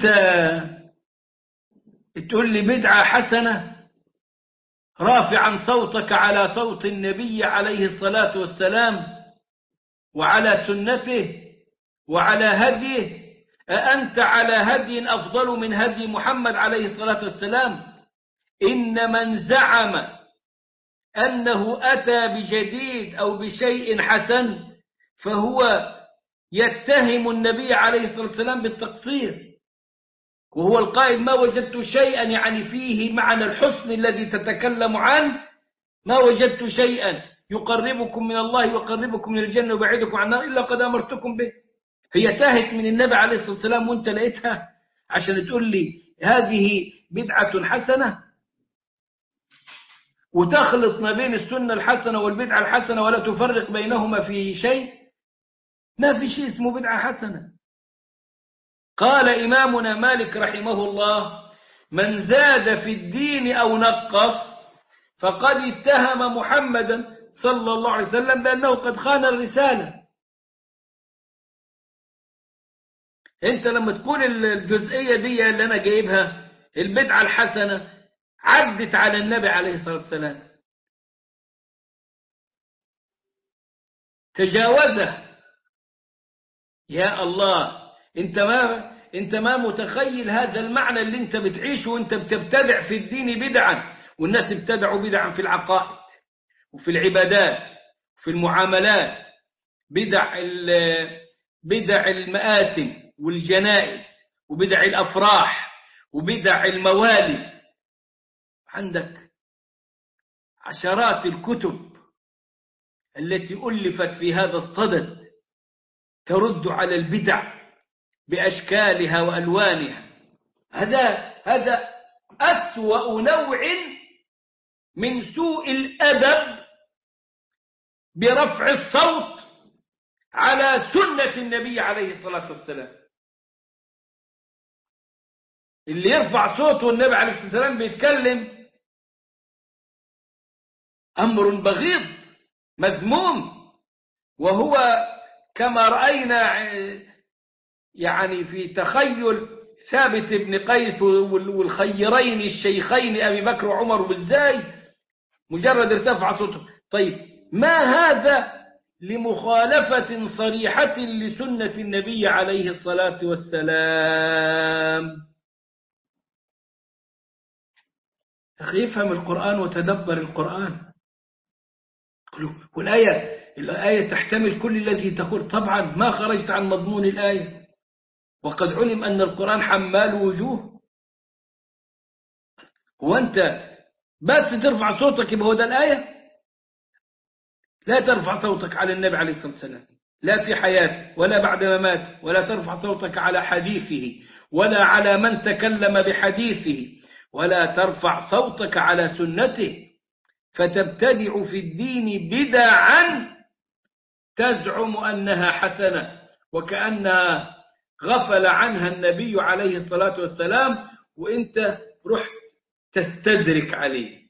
تقول لي بدعة حسنة رافعا صوتك على صوت النبي عليه الصلاة والسلام وعلى سنته وعلى هديه. أأنت على هدي أفضل من هدي محمد عليه الصلاة والسلام؟ إن من زعم أنه أتى بجديد أو بشيء حسن فهو يتهم النبي عليه الصلاة والسلام بالتقصير، وهو القائل: ما وجدت شيئا يعني فيه معنى الحسن الذي تتكلم عنه، ما وجدت شيئا يقربكم من الله ويقربكم من الجنة ويبعدكم عن النار إلا قد أمرتكم به. هي تاهت من النبي عليه الصلاة والسلام وانت لقيتها عشان تقول لي هذه بدعة حسنة، وتخلط ما بين السنة الحسنة والبدعة الحسنة ولا تفرق بينهما في شيء. ما في شيء اسمه بدعة حسنة. قال إمامنا مالك رحمه الله: من زاد في الدين أو نقص فقد اتهم محمدا صلى الله عليه وسلم بأنه قد خان الرسالة. انت لما تكون الجزئية دي اللي انا جايبها البدعة الحسنة عدت على النبي عليه الصلاة والسلام، تجاوزه، يا الله، انت ما متخيل هذا المعنى اللي انت بتعيشه وانت بتبتدع في الدين بدعا. والناس ابتدعوا بدعا في العقائد وفي العبادات وفي المعاملات، بدع المآتم والجنائز وبدع الأفراح وبدع الموالد. عندك عشرات الكتب التي ألفت في هذا الصدد ترد على البدع بأشكالها وألوانها. هذا أسوأ نوع من سوء الأدب برفع الصوت على سنة النبي عليه الصلاة والسلام. اللي يرفع صوته والنبي عليه الصلاة والسلام بيتكلم أمر بغيض مذموم، وهو كما رأينا يعني في تخيل ثابت بن قيس والخيرين الشيخين أبي بكر وعمر بالزاي مجرد ارتفع صوته. طيب ما هذا لمخالفة صريحة لسنة النبي عليه الصلاة والسلام. أخي افهم القرآن وتدبر القرآن. الآية تحتمل كل الذي تقول، طبعا ما خرجت عن مضمون الآية، وقد علم أن القرآن حمال وجوه. وأنت بس ترفع صوتك يبقى هو ده الآية؟ لا ترفع صوتك على النبي عليه الصلاة والسلام، لا في حياته ولا بعد مماته، ولا ترفع صوتك على حديثه ولا على من تكلم بحديثه، ولا ترفع صوتك على سنته، فتبتدع في الدين بدعا تزعم أنها حسنة، وكأنها غفل عنها النبي عليه الصلاة والسلام، وإنت رحت تستدرك عليه.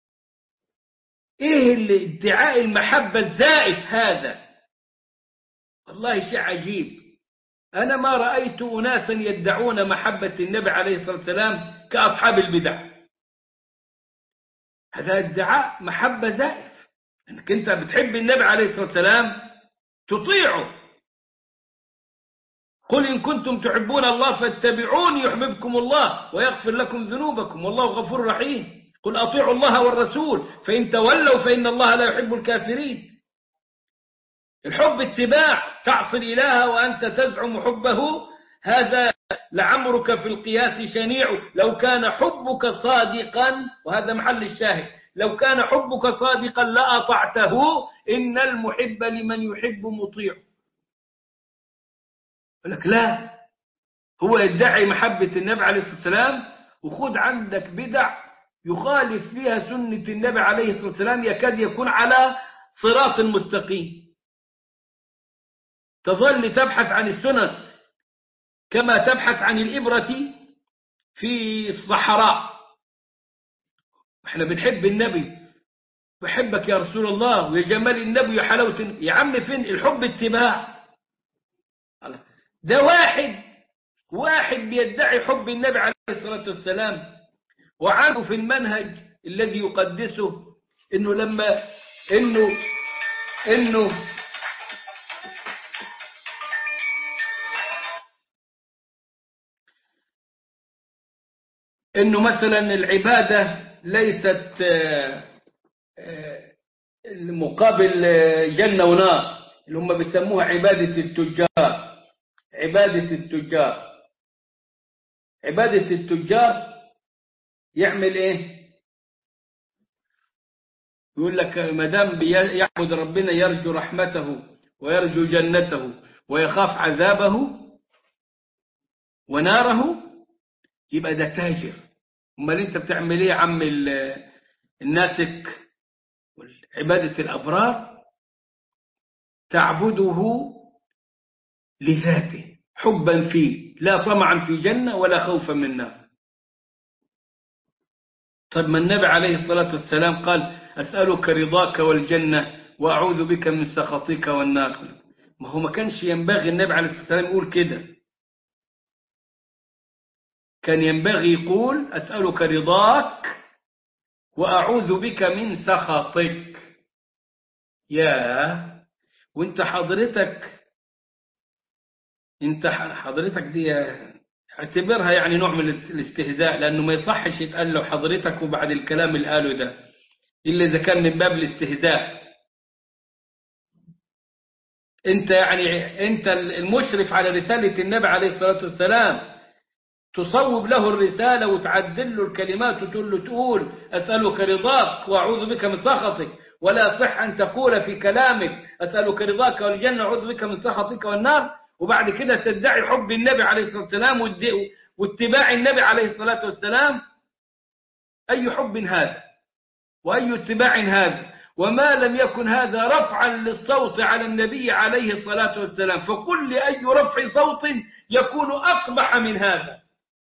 إيه اللي ادعاء المحبة الزائف هذا؟ والله شيء عجيب. أنا ما رأيت أناسا يدعون محبة النبي عليه الصلاة والسلام كأصحاب البدع. هذا ادعاء محبة زائف، أنك أنت بتحب النبي عليه الصلاة والسلام تطيعه. قل إن كنتم تحبون الله فاتبعوني يحببكم الله ويغفر لكم ذنوبكم والله غفور رحيم. قل أطيعوا الله والرسول فإن تولوا فإن الله لا يحب الكافرين. الحب اتباع، تعصي الإله وأنت تزعم حبه، هذا لعمرك في القياس شنيع. لو كان حبك صادقا، وهذا محل الشاهد، لو كان حبك صادقا لأطعته، إن المحب لمن يحب مطيع. لك لا، هو يدعي محبة النبي عليه الصلاة والسلام، وخد عندك بدع يخالف فيها سنة النبي عليه الصلاة والسلام، يكاد يكون على صراط مستقيم. تظل تبحث عن السنن كما تبحث عن الإبرة في الصحراء. احنا بنحب النبي، بحبك يا رسول الله، ويا جمال النبي يا حلاوة. يا عم فين الحب؟ اتباع. ده واحد بيدعي حب النبي عليه الصلاة والسلام، وعنه في المنهج الذي يقدسه انه لما انه مثلا العبادة ليست مقابل جنة ونار، اللي هم بيسموها عبادة التجار. عبادة التجار يعمل ايه؟ يقول لك ما دام يعبد ربنا يرجو رحمته ويرجو جنته ويخاف عذابه وناره، يبقى ده تاجر. امال انت بتعمل ايه يا عم الناسك؟ عبادة الأبرار تعبده لذاته حبا فيه، لا طمعا في جنة ولا خوفا من نار. طب ما النبي عليه الصلاة والسلام قال أسألك رضاك والجنة وأعوذ بك من سخطك والنار. ما هو ما كانش ينبغي النبي عليه الصلاة والسلام يقول كده، كان ينبغي يقول أسألك رضاك وأعوذ بك من سخطك. يا وانت حضرتك دي اعتبرها يعني نوع من الاستهزاء، لأنه ما يصحش يتقال له حضرتك وبعد الكلام اللي قاله ده، إلا إذا كان من باب الاستهزاء. أنت المشرف على رسالة النبي عليه الصلاة والسلام، تصوب له الرسالة وتعدل له الكلمات وتقول أسألك رضاك وأعوذ بك من سخطك، ولا صح أن تقول في كلامك أسألك رضاك والجنة وأعوذ بك من سخطك والنار، وبعد كده تدعي حب النبي عليه الصلاة والسلام واتباع النبي عليه الصلاة والسلام. أي حب هذا وأي اتباع هذا؟ وما لم يكن هذا رفعا للصوت على النبي عليه الصلاة والسلام، فقل لي أي رفع صوت يكون أقبح من هذا؟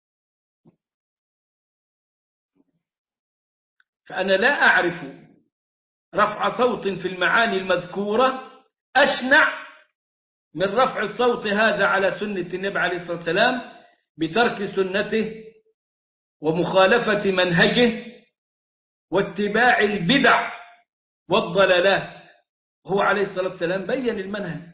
فأنا لا أعرف رفع صوت في المعاني المذكورة أشنع من رفع الصوت هذا على سنة النبي عليه الصلاة والسلام بترك سنته ومخالفة منهجه واتباع البدع والضلالات. هو عليه الصلاة والسلام بين المنهج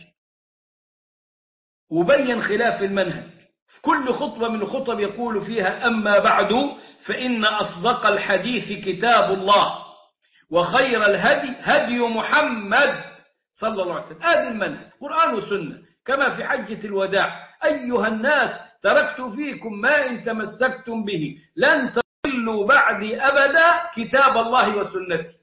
وبين خلاف المنهج. في كل خطبة من الخطب يقول فيها: أما بعد فإن أصدق الحديث كتاب الله وخير الهدي هدي محمد صلى الله عليه وسلم. هذا المنهج قرآن وسنة. كما في حجة الوداع: أيها الناس تركت فيكم ما إن تمسكتم به لن تضلوا بعدي أبدا كتاب الله وسنتي.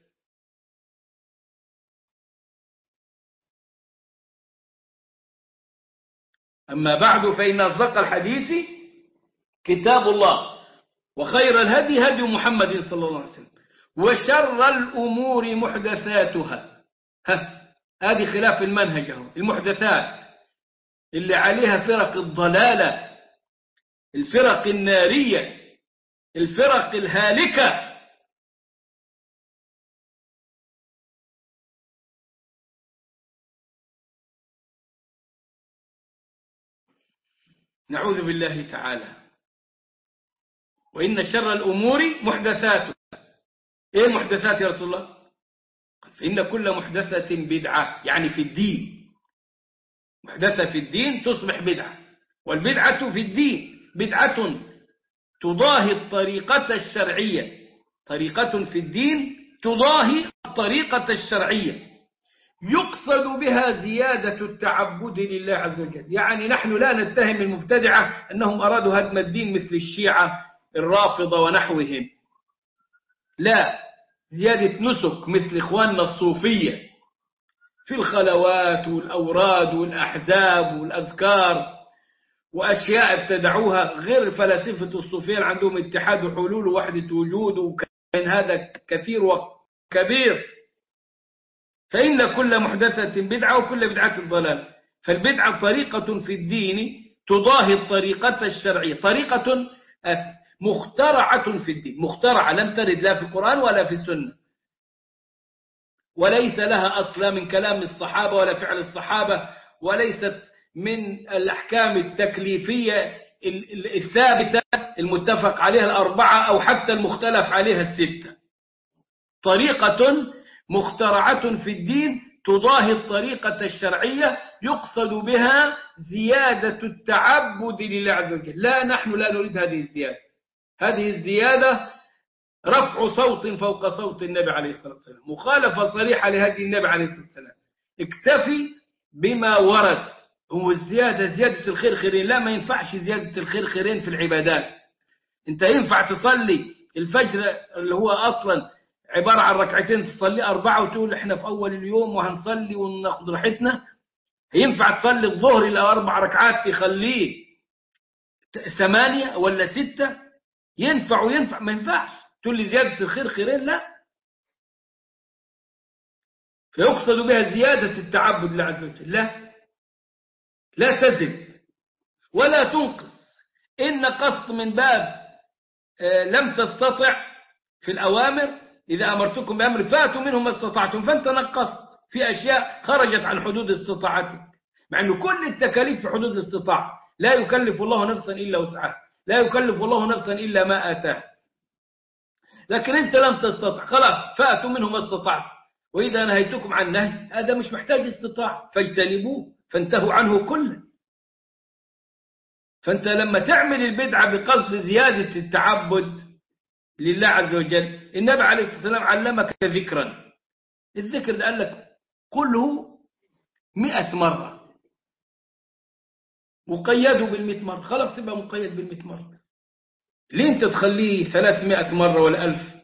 أما بعد فإن أصدق الحديث كتاب الله وخير الهدي هدي محمد صلى الله عليه وسلم وشر الأمور محدثاتها. هذه خلاف المنهج. المحدثات اللي عليها فرق الضلالة، الفرق النارية، الفرق الهالكة. نعوذ بالله تعالى. وإن شر الأمور محدثاتها. إيه المحدثات يا رسول الله؟ فإن كل محدثة بدعة، يعني في الدين. محدثة في الدين تصبح بدعة، والبدعة في الدين بدعة تضاهي الطريقة الشرعية. طريقة في الدين تضاهي الطريقة الشرعية يقصد بها زيادة التعبد لله عز وجل. يعني نحن لا نتهم المبتدعة أنهم أرادوا هدم الدين مثل الشيعة الرافضة ونحوهم، لا، زيادة نسك مثل إخواننا الصوفية في الخلوات والأوراد والأحزاب والأذكار وأشياء ابتدعوها، غير فلاسفة الصوفية عندهم اتحاد وحلول ووحدة وجود، وكان هذا كثير وكبير. فإن كل محدثة بدعة وكل بدعة ضلال. فالبدعة طريقة في الدين تضاهي الطريقة الشرعية، طريقة مخترعة في الدين، مخترعة لم ترد لا في القرآن ولا في السنة، وليس لها أصلا من كلام الصحابة ولا فعل الصحابة، وليست من الأحكام التكليفية الثابتة المتفق عليها الأربعة أو حتى المختلف عليها الستة. طريقة مخترعة في الدين تضاهي الطريقة الشرعية يقصد بها زيادة التعبد لله عز وجل. لا، نحن لا نريد هذه الزيادة. هذه الزيادة رفع صوت فوق صوت النبي عليه الصلاة والسلام، مخالفة صريحة لهدي النبي عليه الصلاة والسلام. اكتفي بما ورد. هو الزيادة زيادة الخير خيرين، لا، ما ينفعش زيادة الخير خيرين في العبادات. انت ينفع تصلي الفجر اللي هو أصلا عبارة عن ركعتين تصلي 4 وتقول احنا في أول اليوم وهنصلي وناخد راحتنا؟ ينفع تصلي الظهر إلى 4 ركعات تخليه 8 ولا 6؟ ينفع وينفع؟ ما ينفعش تقول لي زيادة الخير خيرين، لا. فيقصد بها زيادة التعبد لله عز وجل، لا تزد ولا تنقص. إن نقصت من باب لم تستطع في الأوامر، إذا أمرتكم بأمر فاتوا منه ما استطعتم، فأنت نقصت في أشياء خرجت عن حدود استطاعتك، مع أن كل التكاليف في حدود الاستطاعة. لا يكلف الله نفسا إلا وسعها، لا يكلف الله نفسا إلا ما آتاه. لكن أنت لم تستطع، خلاص، فاتوا منه ما استطعت. وإذا نهيتكم عن نهي هذا مش محتاج استطاعة فاجتنبوه فانتهوا عنه كله. فأنت لما تعمل البدعة بقصد زيادة التعبد لله عز وجل، النبي عليه الصلاة والسلام علمك ذكرا. الذكر ده قال لك قله 100 مرة، مقيده بال100 مرة، خلاص تبقى مقيد بال100 مرة. ليه انت تخليه 300 مرة ولا 1000؟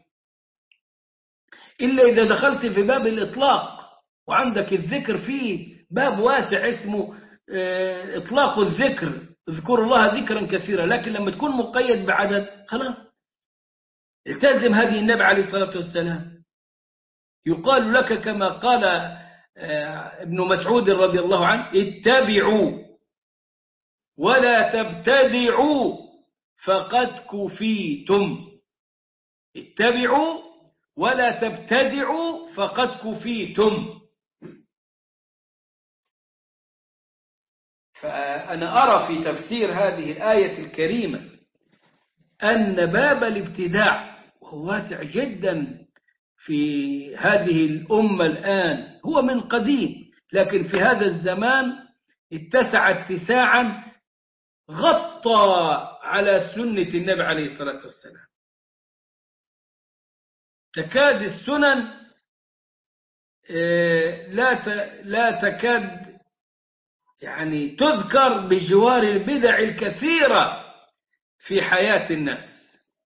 إلا إذا دخلت في باب الإطلاق، وعندك الذكر فيه باب واسع اسمه إطلاق الذكر، اذكروا الله ذكرا كثيرا. لكن لما تكون مقيد بعدد خلاص التزم هذه النبي عليه الصلاة والسلام. يقال لك كما قال ابن مسعود رضي الله عنه: اتبعوا ولا تبتدعوا فقد كفيتم. اتبعوا ولا تبتدعوا فقد كفيتم. فأنا أرى في تفسير هذه الآية الكريمة أن باب الابتداع وهو واسع جدا في هذه الأمة الآن هو من قديم، لكن في هذا الزمان اتسع اتساعا غطى على سنة النبي عليه الصلاة والسلام. تكاد السنن لا تكاد يعني تذكر بجوار البدع الكثيرة في حياة الناس.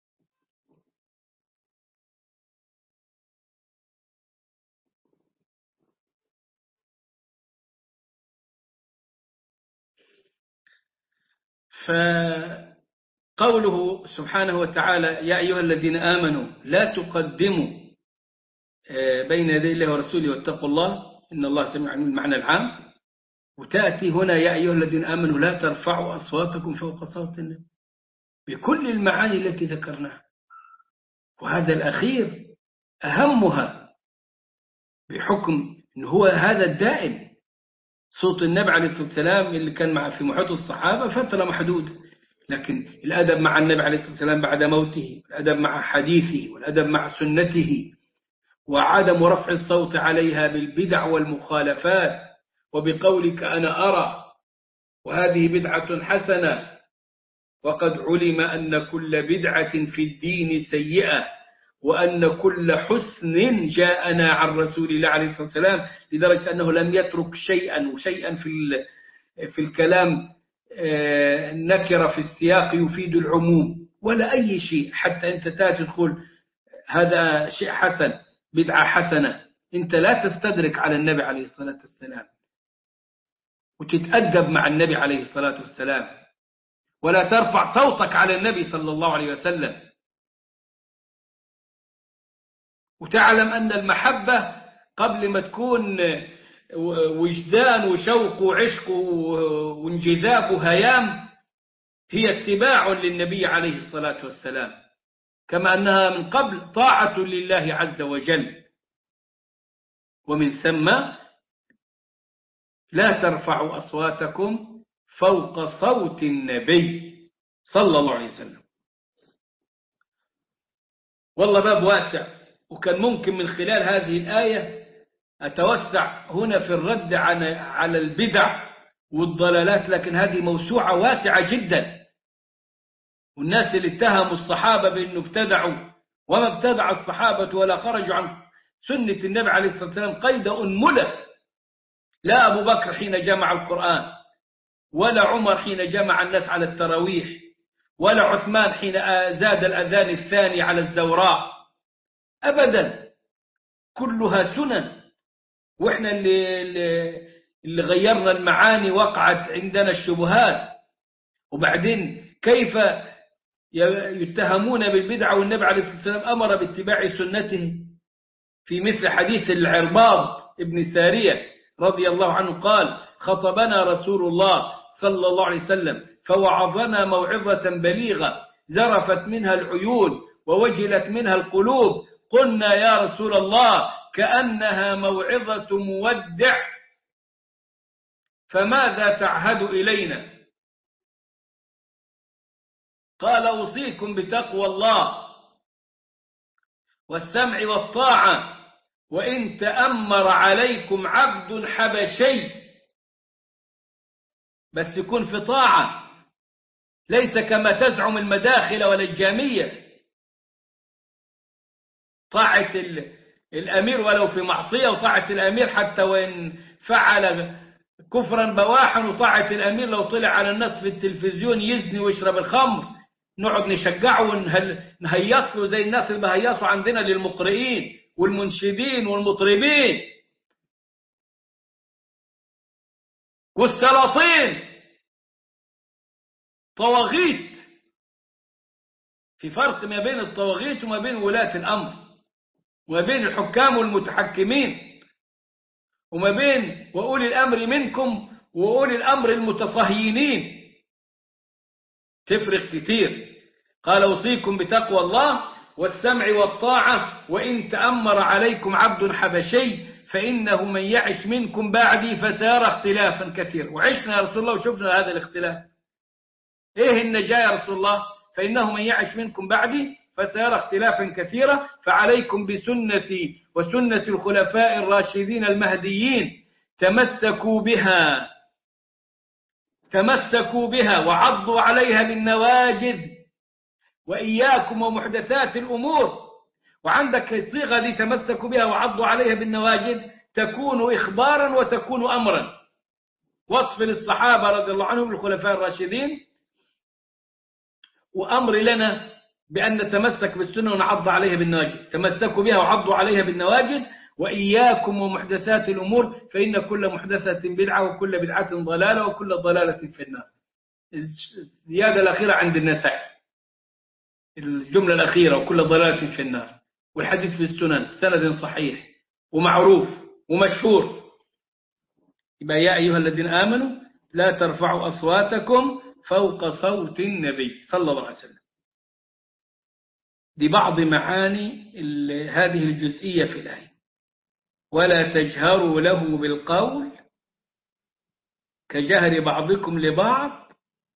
فقوله سبحانه وتعالى يا أيها الذين آمنوا لا تقدموا بين يدي الله ورسوله واتقوا الله إن الله سميع عليم، المعنى العام. وتأتي هنا يا أيها الذين آمنوا لا ترفعوا أصواتكم فوق صوت النبي، بكل المعاني التي ذكرناها. وهذا الأخير أهمها بحكم أن هو هذا الدائم، صوت النبي عليه الصلاة والسلام اللي كان في محيط الصحابة فترة محدودة، لكن الأدب مع النبي عليه الصلاة والسلام بعد موته، الأدب مع حديثه، والأدب مع سنته، وعدم رفع الصوت عليها بالبدع والمخالفات، وبقولك أنا أرى وهذه بدعة حسنة، وقد علم أن كل بدعة في الدين سيئة، وأن كل حسن جاءنا عن رسول الله عليه الصلاة والسلام، لدرجة أنه لم يترك شيئا في الكلام نكر في السياق يفيد العموم ولا أي شيء. حتى أنت تدخل هذا شيء حسن، بدعة حسنة، أنت لا تستدرك على النبي عليه الصلاة والسلام وتتأدب مع النبي عليه الصلاة والسلام، ولا ترفع صوتك على النبي صلى الله عليه وسلم. وتعلم أن المحبة قبل ما تكون وجدان وشوق وعشق وانجذاب وهيام هي اتباع للنبي عليه الصلاة والسلام، كما أنها من قبل طاعة لله عز وجل. ومن ثم لا ترفعوا أصواتكم فوق صوت النبي صلى الله عليه وسلم. والله باب واسع، وكان ممكن من خلال هذه الآية أتوسع هنا في الرد على البدع والضلالات، لكن هذه موسوعة واسعة جدا. والناس اللي اتهموا الصحابة بأنه ابتدعوا، وما ابتدع الصحابة ولا خرجوا عن سنة النبي عليه الصلاة والسلام قيد أنملة. لا أبو بكر حين جمع القرآن، ولا عمر حين جمع الناس على التراويح، ولا عثمان حين زاد الأذان الثاني على الزوراء، أبدا، كلها سنن. وإحنا اللي غيرنا المعاني وقعت عندنا الشبهات. وبعدين كيف يتهمون بالبدعة والنبي عليه الصلاة والسلام أمر باتباع سنته؟ في مثل حديث العرباض ابن سارية رضي الله عنه قال خطبنا رسول الله صلى الله عليه وسلم فوعظنا موعظة بليغة زرفت منها العيون ووجلت منها القلوب، قلنا يا رسول الله كأنها موعظة مودع، فماذا تعهد إلينا؟ قال أوصيكم بتقوى الله والسمع والطاعة، وإن تأمر عليكم عبد حبشي، بس يكون في طاعة، ليس كما تزعم المداخل ولا الجامية، طاعة الأمير ولو في معصية، وطاعة الأمير حتى وإن فعل كفرا بواحا، وطاعة الأمير لو طلع على الناس في التلفزيون يزني ويشرب الخمر نقعد نشجعه ونهيص له زي الناس اللي بهيصوا عندنا للمقرئين والمنشدين والمطربين والسلاطين، طواغيت. في فرق ما بين الطواغيت وما بين ولاة الأمر، وما بين الحكام والمتحكمين، وما بين وأولي الأمر منكم وأولي الأمر المتصهينين، تفرق كتير. قال أوصيكم بتقوى الله والسمع والطاعة، وإن تأمر عليكم عبد حبشي فإنه من يعش منكم بعدي فسيرى اختلافا كثيرا. وعشنا يا رسول الله وشفنا هذا الاختلاف. إيه النجاة يا رسول الله؟ فإنه من يعش منكم بعدي فسيرى اختلافا كثيرا. فعليكم بسنتي وسنة الخلفاء الراشدين المهديين، تمسكوا بها وعضوا عليها بالنواجذ، وإياكم ومحدثات الأمور. وعندك الصيغة دي تمسكوا بها وعضوا عليها بالنواجذ تكون إخبارا وتكون أمرا، وصف للصحابة رضي الله عنهم الخلفاء الراشدين، وأمر لنا بأن نتمسك بالسنة ونعض عليها بالنواجذ. تمسكوا بها وعضوا عليها بالنواجذ، وإياكم ومحدثات الأمور فإن كل محدثة بدعة وكل بدعة ضلالة وكل ضلالة في النار. الزيادة الأخيرة عند النسائي، الجملة الأخيرة وكل ضلالة في النار، والحديث في السنن سند صحيح ومعروف ومشهور. يبقى يا أيها الذين آمنوا لا ترفعوا أصواتكم فوق صوت النبي صلى الله عليه وسلم. دي بعض معاني هذه الجزئية في الآية. ولا تجهروا له بالقول كجهر بعضكم لبعض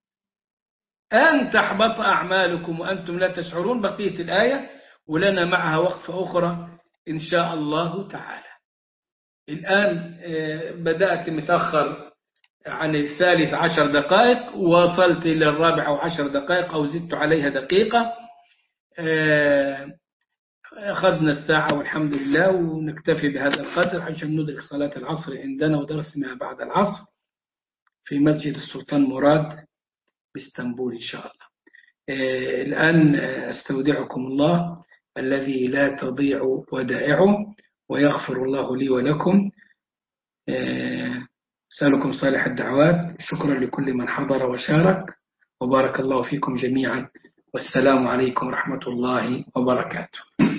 أن تحبط أعمالكم وأنتم لا تشعرون. بقية الآية ولنا معها وقفة أخرى إن شاء الله تعالى. الآن بدأت متأخر عن 13 دقائق، ووصلت إلى 14 دقائق أو زدت عليها دقيقة. أخذنا الساعة والحمد لله، ونكتفي بهذا القدر عشان ندرك صلاة العصر عندنا ودرس ما بعد العصر في مسجد السلطان مراد باسطنبول إن شاء الله. الآن أستودعكم الله الذي لا تضيع ودائعه، ويغفر الله لي ولكم. أسألكم صالح الدعوات. شكرا لكل من حضر وشارك، وبارك الله فيكم جميعا، والسلام عليكم ورحمة الله وبركاته.